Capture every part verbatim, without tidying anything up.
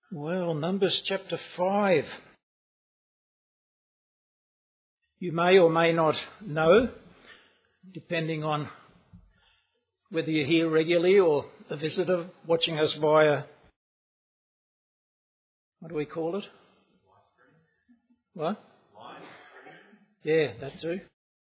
Well, Numbers chapter five. You may or may not know, depending on whether you're here regularly or a visitor watching us via, what do we call it? What? Yeah, that too.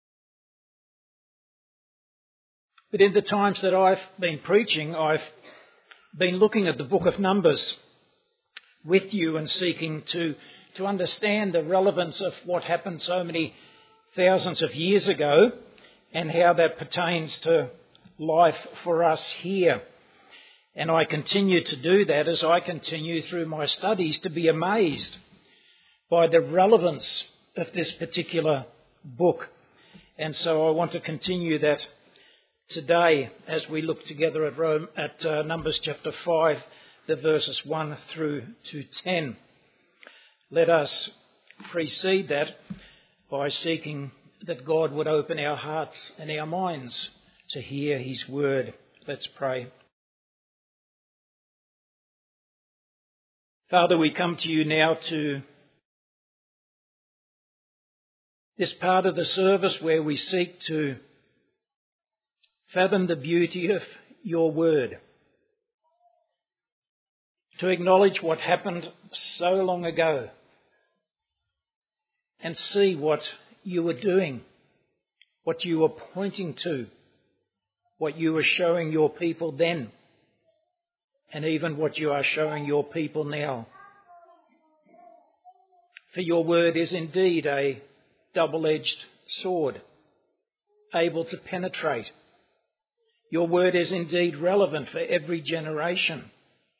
But in the times that I've been preaching, I've been looking at the book of Numbers with you and seeking to, to understand the relevance of what happened so many thousands of years ago and how that pertains to life for us here. And I continue to do that as I continue through my studies to be amazed by the relevance of this particular book. And so I want to continue that today as we look together at, Rome, at uh, Numbers chapter five, the verses one through to ten. Let us precede that by seeking that God would open our hearts and our minds to hear his word. Let's pray. Father, we come to you now to this part of the service where we seek to fathom the beauty of your word, to acknowledge what happened so long ago and see what you were doing, what you were pointing to, what you were showing your people then, and even what you are showing your people now. For your word is indeed a double-edged sword, able to penetrate. Your word is indeed relevant for every generation.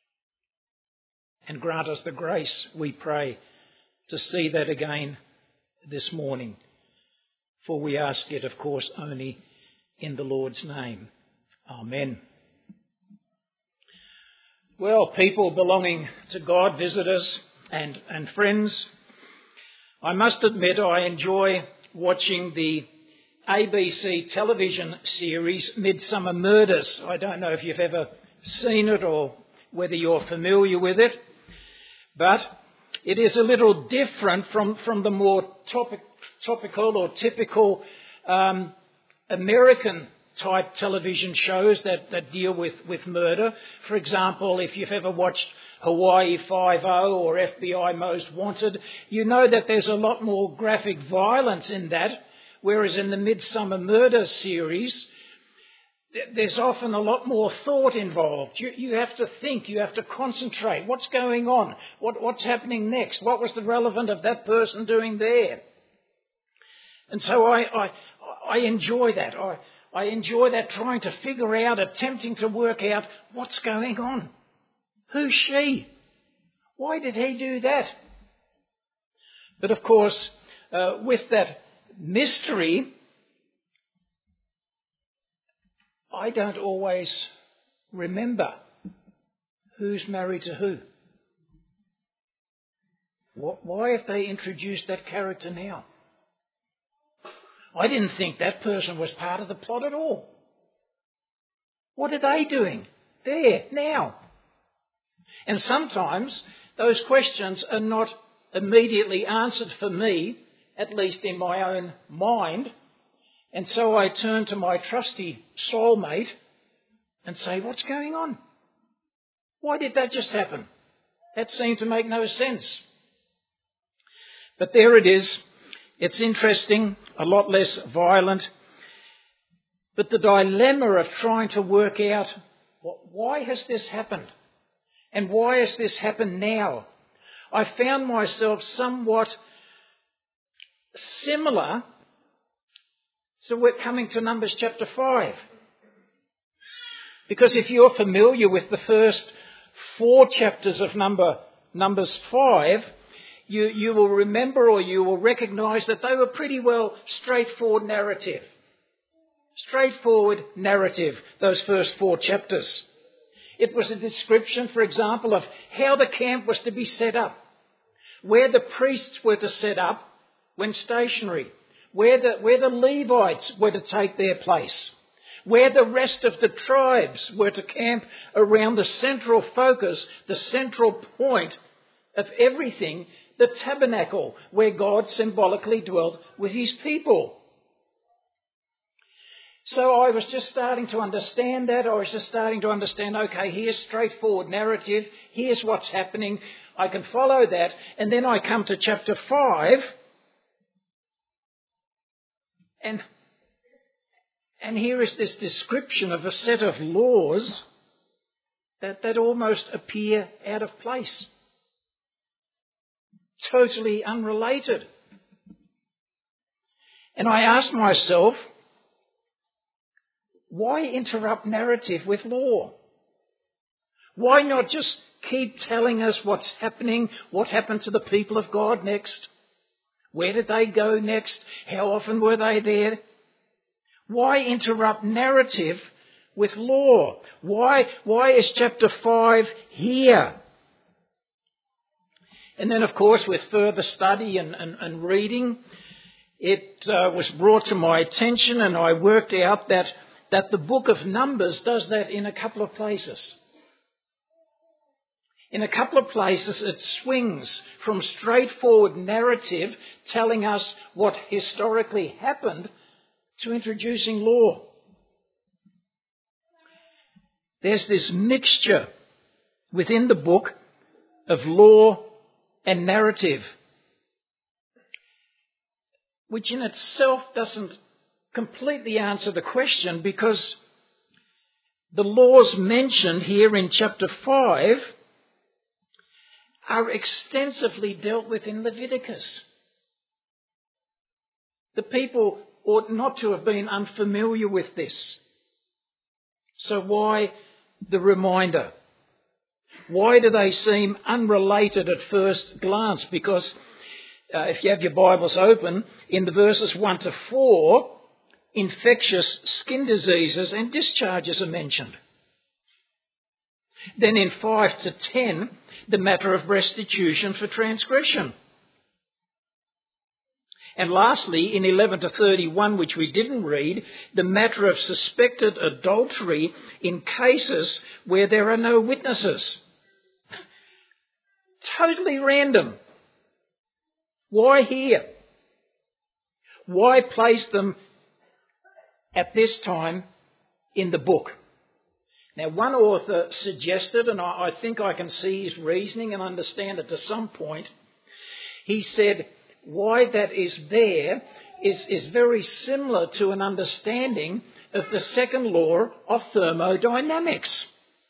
And grant us the grace, we pray, to see that again this morning. For we ask it, of course, only in the Lord's name. Amen. Well, people belonging to God, visitors and, and friends, I must admit I enjoy watching the A B C television series Midsummer Murders. I don't know if you've ever seen it or whether you're familiar with it. But it is a little different from, from the more topic, topical or typical um, American type television shows that, that deal with, with murder. For example, if you've ever watched Hawaii Five-O or F B I Most Wanted, you know that there's a lot more graphic violence in that, whereas in the Midsummer Murder series, there's often a lot more thought involved. You, you have to think, you have to concentrate. What's going on? What, what's happening next? What was the relevance of that person doing there? And so I, I, I enjoy that. I, I enjoy that, trying to figure out, attempting to work out what's going on. Who's she? Why did he do that? But of course, uh, with that mystery, I don't always remember who's married to who. Why have they introduced that character now? I didn't think that person was part of the plot at all. What are they doing there now? And sometimes those questions are not immediately answered for me, at least in my own mind. And so I turn to my trusty soulmate and say, what's going on? Why did that just happen? That seemed to make no sense. But there it is. It's interesting, a lot less violent. But the dilemma of trying to work out, why has this happened? And why has this happened now? I found myself somewhat similar. So we're coming to Numbers chapter five. Because if you're familiar with the first four chapters of number, Numbers five, you, you will remember or you will recognise that they were pretty well straightforward narrative. Straightforward narrative, those first four chapters. It was a description, for example, of how the camp was to be set up, where the priests were to set up when stationary, where the, where the Levites were to take their place, where the rest of the tribes were to camp around the central focus, the central point of everything, the tabernacle where God symbolically dwelt with his people. So I was just starting to understand that. I was just starting to understand, okay, here's straightforward narrative. Here's what's happening. I can follow that. And then I come to chapter five. And, and here is this description of a set of laws that, that almost appear out of place. Totally unrelated. And I asked myself, why interrupt narrative with law? Why not just keep telling us what's happening, what happened to the people of God next? Where did they go next? How often were they there? Why interrupt narrative with law? Why, why is chapter five here? And then, of course, with further study and, and, and reading, it uh, was brought to my attention, and I worked out that that the book of Numbers does that in a couple of places. In a couple of places it swings from straightforward narrative telling us what historically happened to introducing law. There's this mixture within the book of law and narrative, which in itself doesn't completely answer the question, because the laws mentioned here in chapter five are extensively dealt with in Leviticus. The people ought not to have been unfamiliar with this. So why the reminder? Why do they seem unrelated at first glance? Because uh, if you have your Bibles open, in the verses one to four, infectious skin diseases and discharges are mentioned. Then in five to ten, the matter of restitution for transgression. And lastly, in eleven to thirty-one, which we didn't read, the matter of suspected adultery in cases where there are no witnesses. Totally random. Why here? Why place them at this time in the book? Now, one author suggested, and I, I think I can see his reasoning and understand it to some point. He said why that is there is, is very similar to an understanding of the second law of thermodynamics.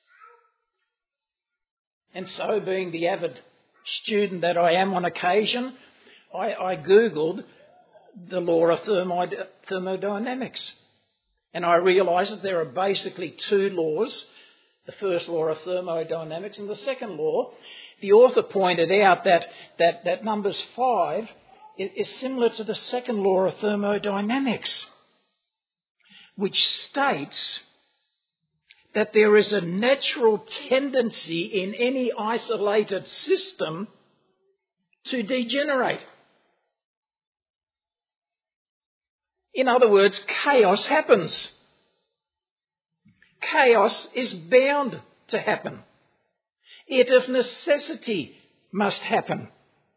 And so, being the avid student that I am on occasion, I, I Googled the law of thermo- thermodynamics. And I realised that there are basically two laws. The first law of thermodynamics and the second law. The author pointed out that, that, that Numbers five is, is similar to the second law of thermodynamics, which states that there is a natural tendency in any isolated system to degenerate. In other words, chaos happens. Chaos is bound to happen. It of necessity must happen.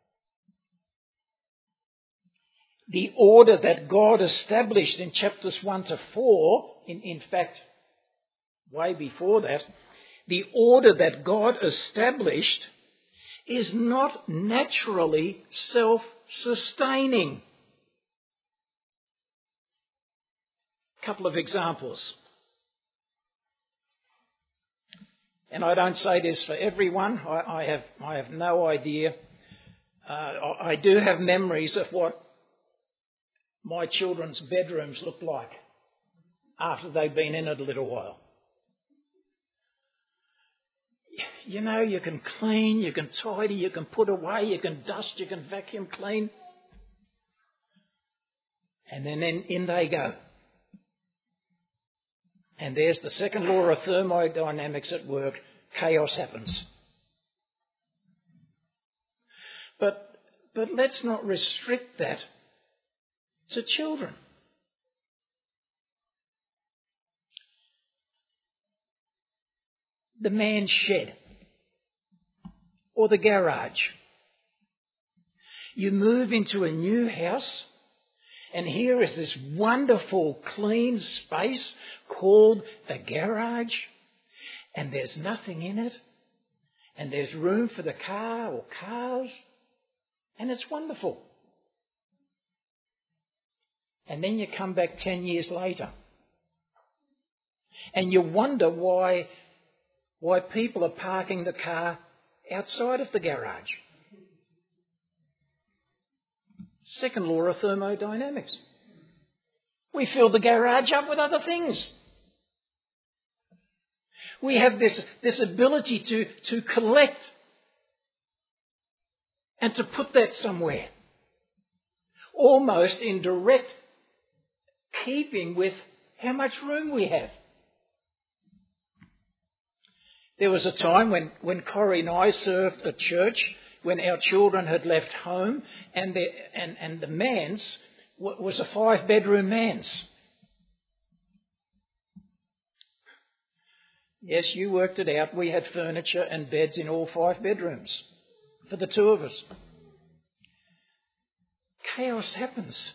The order that God established in chapters one to four, in, in fact, way before that, the order that God established is not naturally self-sustaining. Couple of examples. And I don't say this for everyone. I, I have I have no idea. Uh, I, I do have memories of what my children's bedrooms looked like after they've been in it a little while. You know, you can clean, you can tidy, you can put away, you can dust, you can vacuum clean. And then in, in they go. And there's the second law of thermodynamics at work. Chaos happens. But, but let's not restrict that to children. The man's shed or the garage You move into a new house, and here is this wonderful clean space called the garage, and there's nothing in it, and there's room for the car or cars, and it's wonderful. And then you come back ten years later, and you wonder why, why people are parking the car outside of the garage. Second law of thermodynamics. We fill the garage up with other things. We have this, this ability to, to collect and to put that somewhere, almost in direct keeping with how much room we have. There was a time when, when Corrie and I served at church, when our children had left home, and the, and, and the manse was a five-bedroom manse. Yes, you worked it out. We had furniture and beds in all five bedrooms for the two of us. Chaos happens.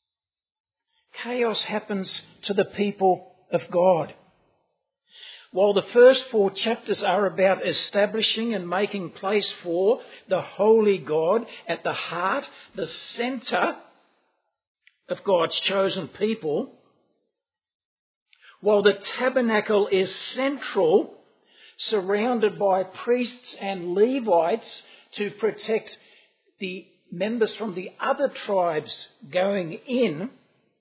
Chaos happens to the people of God. While the first four chapters are about establishing and making place for the holy God at the heart, the centre of God's chosen people, while the tabernacle is central, surrounded by priests and Levites to protect the members from the other tribes going in,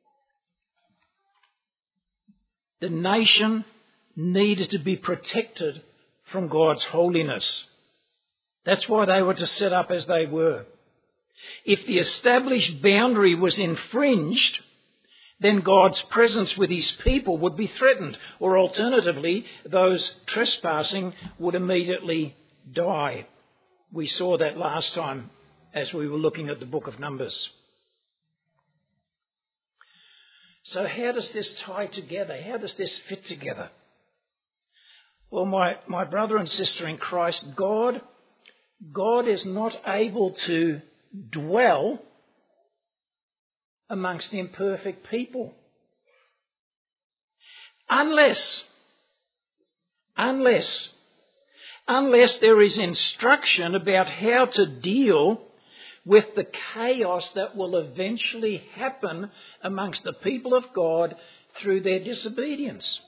the nation needed to be protected from God's holiness. That's why they were to set up as they were. If the established boundary was infringed, then God's presence with his people would be threatened, or alternatively, those trespassing would immediately die. We saw that last time as we were looking at the book of Numbers. So how does this tie together? How does this fit together? Well, my, my brother and sister in Christ, God, God is not able to dwell amongst imperfect people. Unless, unless, unless there is instruction about how to deal with the chaos that will eventually happen amongst the people of God through their disobedience.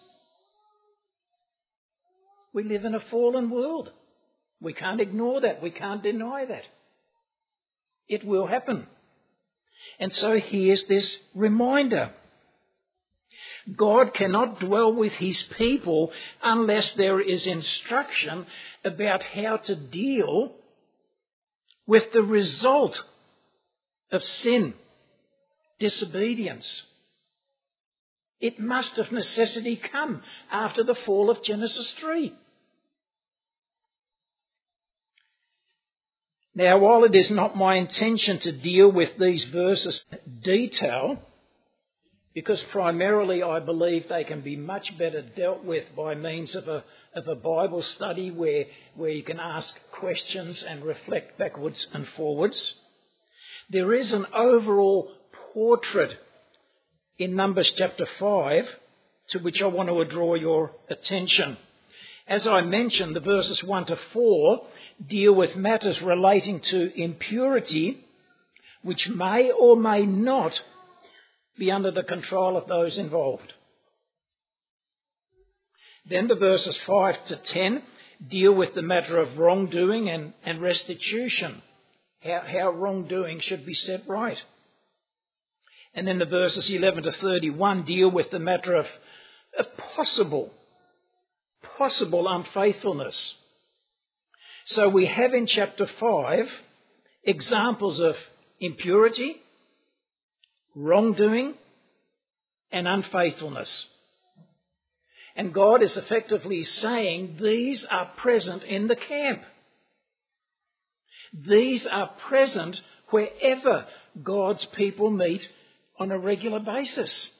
We live in a fallen world. We can't ignore that. We can't deny that. It will happen. And so here's this reminder. God cannot dwell with his people unless there is instruction about how to deal with the result of sin, disobedience. It must of necessity come after the fall of Genesis three. Now, while it is not my intention to deal with these verses in detail, because primarily I believe they can be much better dealt with by means of a, of a Bible study where, where you can ask questions and reflect backwards and forwards, there is an overall portrait in Numbers chapter five to which I want to draw your attention. As I mentioned, the verses one to four deal with matters relating to impurity, which may or may not be under the control of those involved. Then the verses five to ten deal with the matter of wrongdoing and, and restitution, how, how wrongdoing should be set right. And then the verses eleven to thirty-one deal with the matter of, of possible, possible unfaithfulness. So we have in chapter five examples of impurity, wrongdoing, and unfaithfulness. And God is effectively saying these are present in the camp. These are present wherever God's people meet on a regular basis.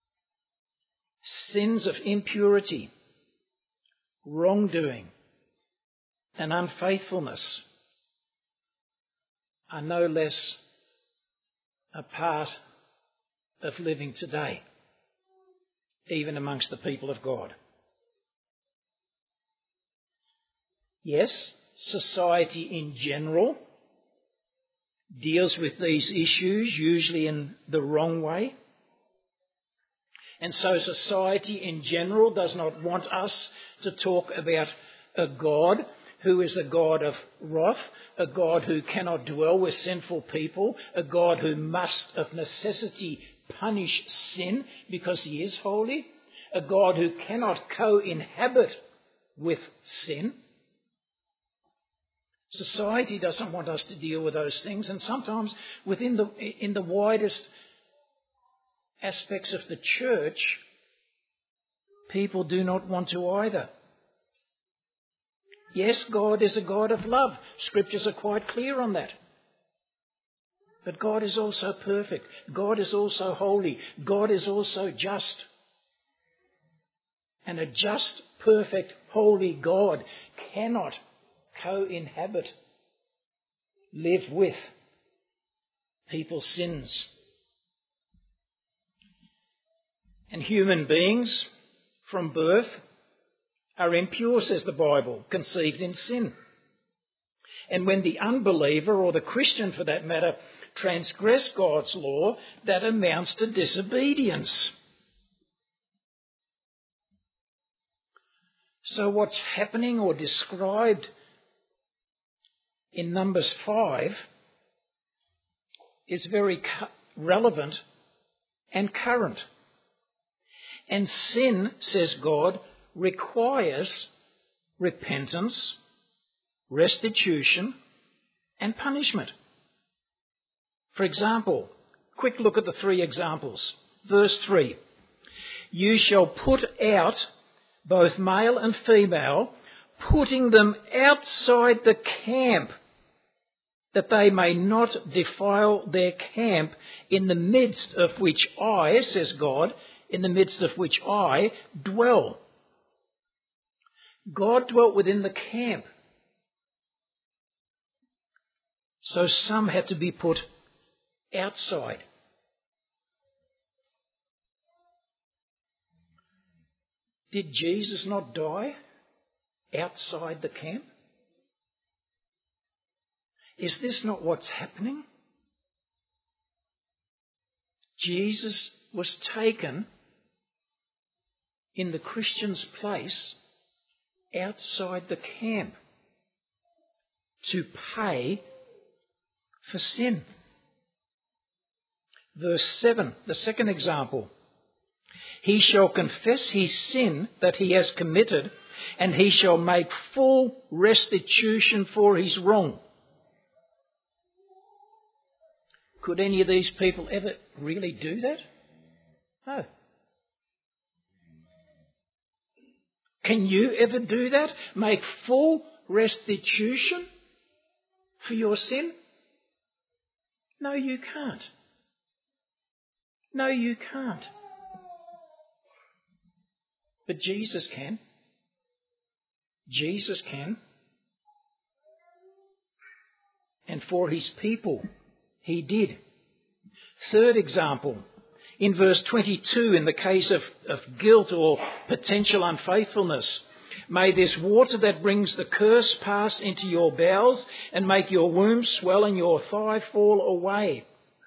Sins of impurity, wrongdoing, and unfaithfulness are no less a part of living today, even amongst the people of God. Yes, society in general deals with these issues, usually in the wrong way. And so society in general does not want us to talk about a God who is a God of wrath, a God who cannot dwell with sinful people, a God who must of necessity punish sin because he is holy, a God who cannot co-inhabit with sin. Society doesn't want us to deal with those things, and sometimes within the in the widest aspects of the church, people do not want to either. Yes, God is a God of love. Scriptures are quite clear on that. But God is also perfect. God is also holy. God is also just. And a just, perfect, holy God cannot co-inhabit, live with people's sins. And human beings from birth are impure, says the Bible, conceived in sin. And when the unbeliever, or the Christian for that matter, transgress God's law, that amounts to disobedience. So what's happening or described in Numbers five is very cu- relevant and current. And sin, says God, requires repentance, restitution, and punishment. For example, quick look at the three examples. Verse three, you shall put out both male and female, putting them outside the camp, that they may not defile their camp, in the midst of which I, says God, in the midst of which I dwell. God dwelt within the camp. So some had to be put outside. Did Jesus not die outside the camp? Is this not what's happening? Jesus was taken in the Christian's place outside the camp to pay for sin. Verse seven, the second example. He shall confess his sin that he has committed, and he shall make full restitution for his wrong. Could any of these people ever really do that? No. Can you ever do that? Make full restitution for your sin? No, you can't. No, you can't. But Jesus can. Jesus can. And for his people, he did. Third example, in verse twenty-two, in the case of, of guilt or potential unfaithfulness, may this water that brings the curse pass into your bowels and make your womb swell and your thigh fall away.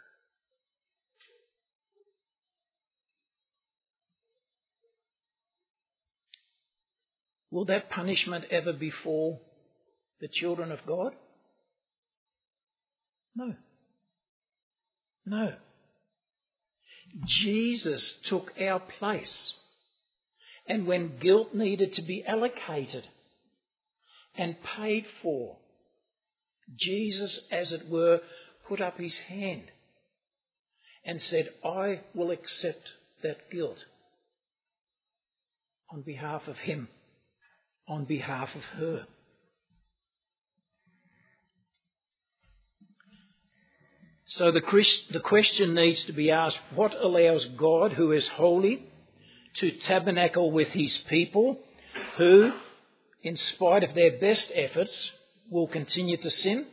Will that punishment ever befall the children of God? No. No. Jesus took our place. And when guilt needed to be allocated and paid for, Jesus, as it were, put up his hand and said, I will accept that guilt on behalf of him, on behalf of her. So the, Christ, the question needs to be asked, what allows God, who is holy, to tabernacle with his people, who, in spite of their best efforts, will continue to sin?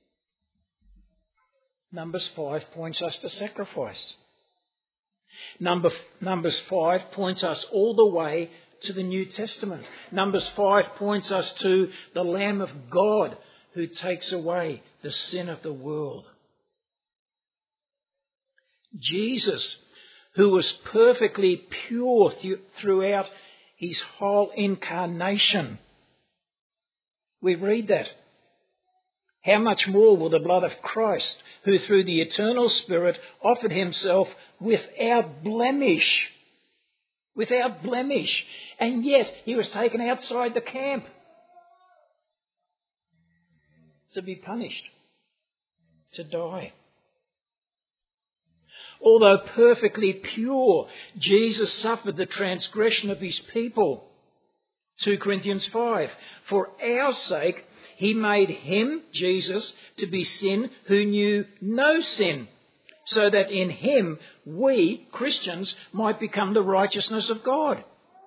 Numbers five points us to sacrifice. Number, Numbers five points us all the way to the New Testament. Numbers five points us to the Lamb of God who takes away the sin of the world. Jesus, who was perfectly pure th- throughout his whole incarnation. We read that. How much more will the blood of Christ, who through the eternal Spirit offered himself without blemish, without blemish, and yet he was taken outside the camp to be punished, to die. Although perfectly pure, Jesus suffered the transgression of his people. Second Corinthians five. For our sake, he made him, Jesus, to be sin who knew no sin, so that in him we, Christians, might become the righteousness of God.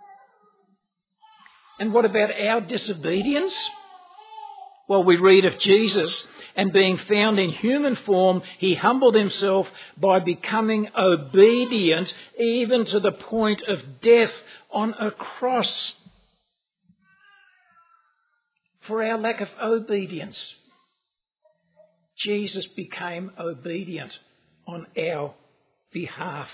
And what about our disobedience? Well, we read of Jesus, and being found in human form, he humbled himself by becoming obedient even to the point of death on a cross. For our lack of obedience, Jesus became obedient on our behalf.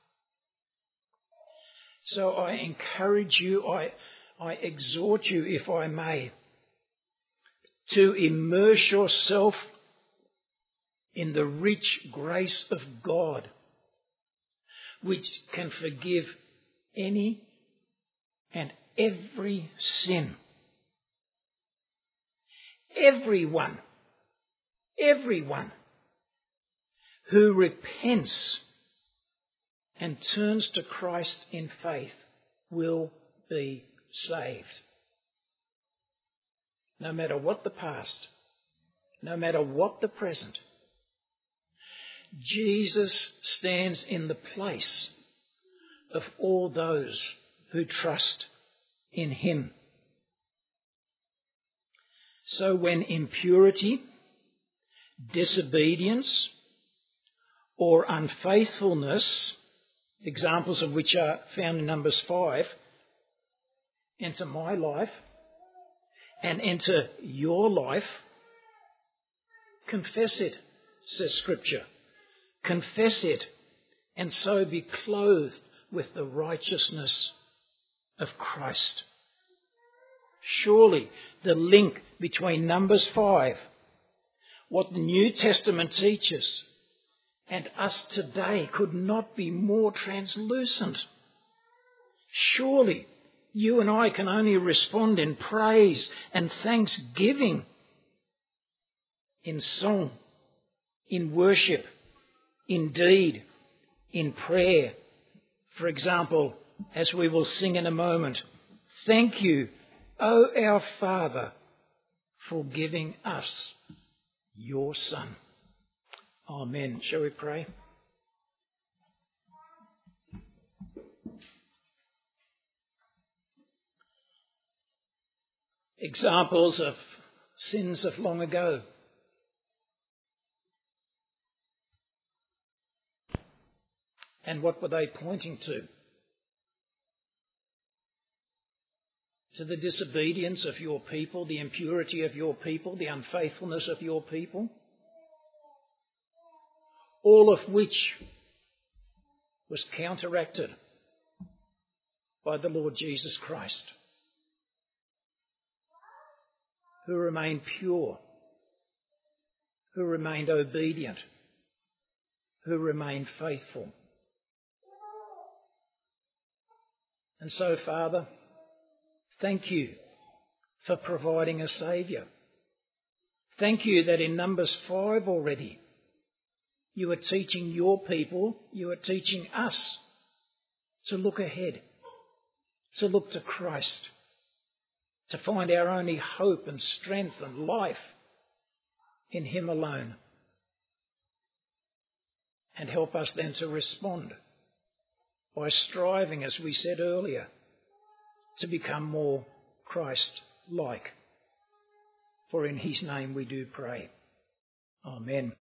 So I encourage you, I, I exhort you, if I may, to immerse yourself in the rich grace of God, which can forgive any and every sin. Everyone, everyone who repents and turns to Christ in faith will be saved. No matter what the past, no matter what the present, Jesus stands in the place of all those who trust in him. So when impurity, disobedience, or unfaithfulness, examples of which are found in Numbers five, enter my life and enter your life, confess it, says Scripture. Confess it, and so be clothed with the righteousness of Christ. Surely the link between Numbers five, what the New Testament teaches, and us today could not be more translucent. Surely you and I can only respond in praise and thanksgiving, in song, in worship, in deed, in prayer. For example, as we will sing in a moment, thank you, O our Father, for giving us your Son. Amen. Shall we pray? Examples of sins of long ago. And what were they pointing to? To the disobedience of your people, the impurity of your people, the unfaithfulness of your people. All of which was counteracted by the Lord Jesus Christ, who remained pure, who remained obedient, who remained faithful. And so, Father, thank you for providing a Saviour. Thank you that in Numbers five already, you are teaching your people, you are teaching us to look ahead, to look to Christ, to find our only hope and strength and life in him alone. And help us then to respond by striving, as we said earlier, to become more Christ like. For in his name we do pray. Amen.